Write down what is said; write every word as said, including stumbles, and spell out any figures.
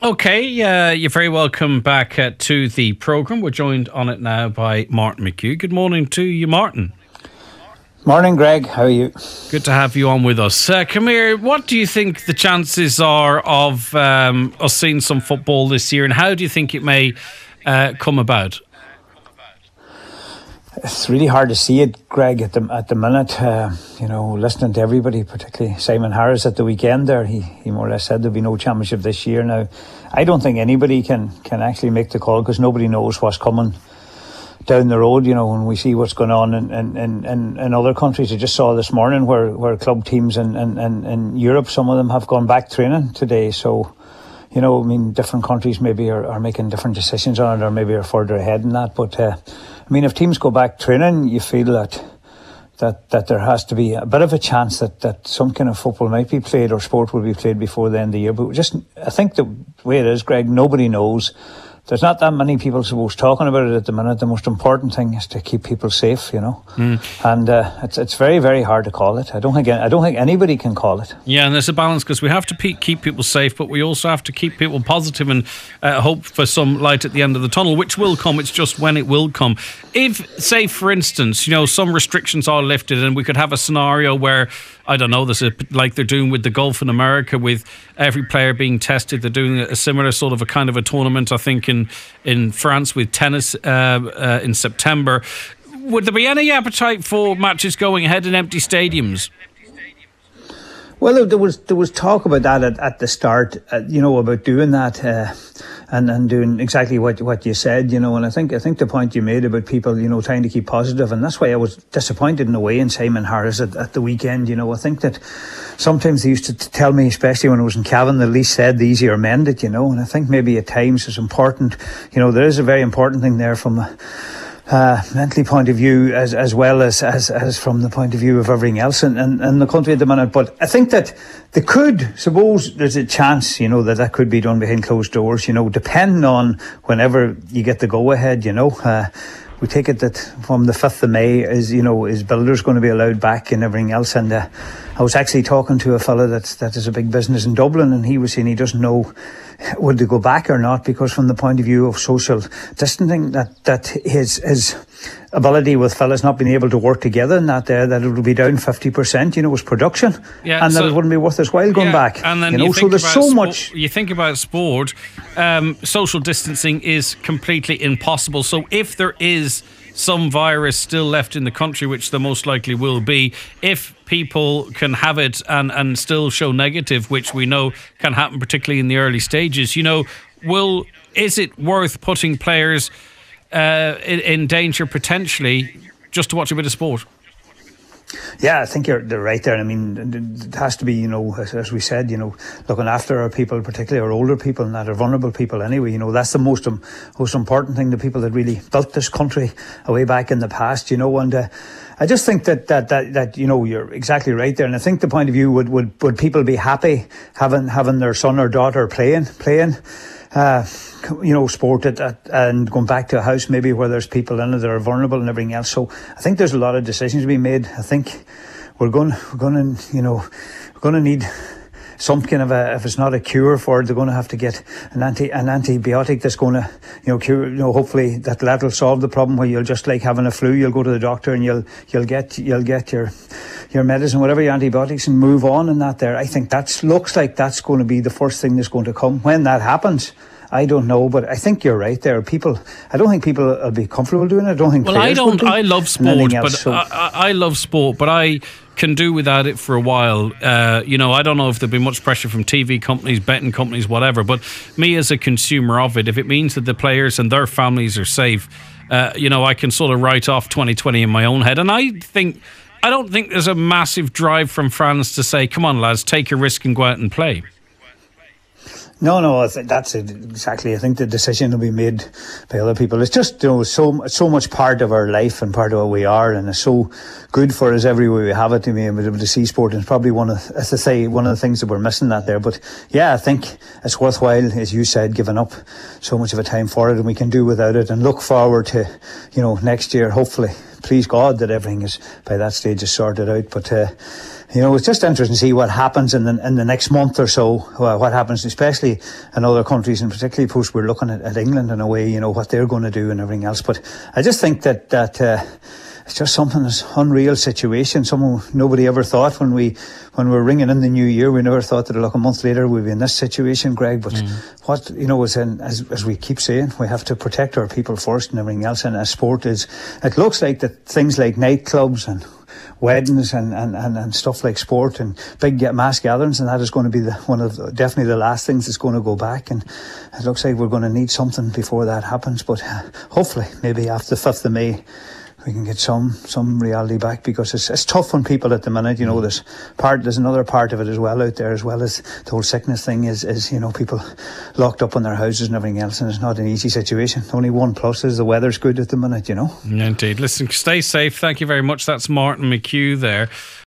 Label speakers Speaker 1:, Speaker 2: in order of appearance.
Speaker 1: Okay, uh, you're very welcome back uh, to the programme. We're joined on it now by Martin McHugh. Good morning to you, Martin.
Speaker 2: Morning, Greg. How are you?
Speaker 1: Good to have you on with us. Uh, come here, what do you think the chances are of um, us seeing some football this year, and how do you think it may uh, come about?
Speaker 2: It's really hard to see it, Greg, at the at the minute. Uh, you know, listening to everybody, particularly Simon Harris at the weekend there, he, he more or less said there'll be no championship this year. Now, I don't think anybody can, can actually make the call because nobody knows what's coming down the road. You know, when we see what's going on in, in, in, in other countries. I just saw this morning where, where club teams in, in, in, in Europe, some of them have gone back training today. So, you know, I mean, different countries maybe are, are making different decisions on it, or maybe are further ahead in that. But, uh, I mean, if teams go back training, you feel that that that there has to be a bit of a chance that, that some kind of football might be played or sport will be played before the end of the year. But just, I think the way it is, Greg, nobody knows. There's not that many people supposed talking about it at the minute. The most important thing is to keep people safe, you know. Mm. And uh, it's it's very very hard to call it. I don't think I don't think anybody can call it.
Speaker 1: Yeah, and there's a balance because we have to pe- keep people safe, but we also have to keep people positive and uh, hope for some light at the end of the tunnel, which will come. It's just when it will come. If, say, for instance, you know, some restrictions are lifted, and we could have a scenario where, I don't know, there's a, like they're doing with the golf in America, with every player being tested. They're doing a similar sort of a kind of a tournament, I think, in in France with tennis uh, uh, in September. Would there be any appetite for matches going ahead in empty stadiums?
Speaker 2: Well, there was there was talk about that at, at the start, uh, you know, about doing that uh, and and doing exactly what what you said, you know. And I think I think the point you made about people, you know, trying to keep positive, and that's why I was disappointed in a way in Simon Harris at, at the weekend. You know, I think that sometimes they used to tell me, especially when I was in Cavan, the least said, the easier mended, you know. And I think maybe at times it's important, you know, there is a very important thing there from a Uh, mentally point of view as as well as, as as from the point of view of everything else in, in, in the country at the minute. But I think that they could, suppose there's a chance, you know, that that could be done behind closed doors, you know, depending on whenever you get the go ahead, you know. Uh, we take it that from the fifth of May is, you know, is builders going to be allowed back and everything else. And uh, I was actually talking to a fella that that is a big business in Dublin, and he was saying he doesn't know would they go back or not, because from the point of view of social distancing, that that his his ability with fellas not being able to work together and that there, that it would be down fifty percent, you know, his production,
Speaker 1: yeah,
Speaker 2: and so, that it wouldn't be worth his while going
Speaker 1: yeah,
Speaker 2: back.
Speaker 1: And then
Speaker 2: you know,
Speaker 1: you
Speaker 2: so there's so
Speaker 1: sport,
Speaker 2: much.
Speaker 1: You think about sport, um, social distancing is completely impossible. So if there is some virus still left in the country, which there most likely will be, if people can have it and, and still show negative, which we know can happen particularly in the early stages, you know, will is it worth putting players uh, in, in danger potentially just to watch a bit of sport?
Speaker 2: Yeah, I think you're they're right there. I mean, it has to be, you know, as, as we said, you know, looking after our people, particularly our older people and that are vulnerable people anyway. You know, that's the most um, most important thing, the people that really built this country way back in the past, you know. And uh, I just think that, that, that, that, you know, you're exactly right there. And I think the point of view, would, would, would people be happy having having their son or daughter playing, playing uh, you know, sport at, at, and going back to a house maybe where there's people in it that are vulnerable and everything else. So I think there's a lot of decisions to be made. I think we're going, we're going to, you know, we're going to need some kind of a, if it's not a cure for it, they're going to have to get an anti an antibiotic that's going to, you know, cure, you know, hopefully that that'll solve the problem, where you'll just like having a flu, you'll go to the doctor and you'll you'll get you'll get your your medicine, whatever, your antibiotics, and move on and that there. I think that's looks like that's going to be the first thing that's going to come. When that happens, I don't know, but I think you're right there. People, I don't think people will be comfortable doing it. I don't think.
Speaker 1: Well, I don't. I love sport,
Speaker 2: else,
Speaker 1: but
Speaker 2: so.
Speaker 1: I, I love sport, but I can do without it for a while. Uh, you know, I don't know if there'll be much pressure from T V companies, betting companies, whatever. But me as a consumer of it, if it means that the players and their families are safe, uh, you know, I can sort of write off twenty twenty in my own head. And I think, I don't think there's a massive drive from France to say, "Come on, lads, take a risk and go out and play."
Speaker 2: No, no, I think that's it, exactly. I think the decision will be made by other people. It's just, you know, so so much part of our life and part of what we are, and it's so good for us every way we have it to be able to see sport. And it's probably one of, as I say, one of the things that we're missing that there. But yeah, I think it's worthwhile, as you said, giving up so much of a time for it, and we can do without it, and look forward to, you know, next year, hopefully. Please God that everything is by that stage is sorted out. But uh, you know, it's just interesting to see what happens in the in the next month or so. Well, what happens, especially in other countries, and particularly post we're looking at, at England in a way, you know, what they're going to do and everything else. But I just think that that uh, it's just something that's unreal situation. Something nobody ever thought when we when we were ringing in the new year. We never thought that look a month later we'd be in this situation, Greg. But mm. what you know is in, as as we keep saying, we have to protect our people first and everything else. And as sport is, it looks like that things like nightclubs and weddings and, and, and, and stuff like sport and big mass gatherings, and that is going to be the, one of the, definitely the last things that's going to go back. And it looks like we're going to need something before that happens. But uh, hopefully, maybe after the fifth of May, we can get some some reality back, because it's it's tough on people at the minute. You know, there's part there's another part of it as well out there, as well as the whole sickness thing is is you know, people locked up in their houses and everything else, and it's not an easy situation. Only one plus is the weather's good at the minute, you know.
Speaker 1: Yeah, indeed. Listen, stay safe. Thank you very much. That's Martin McHugh there.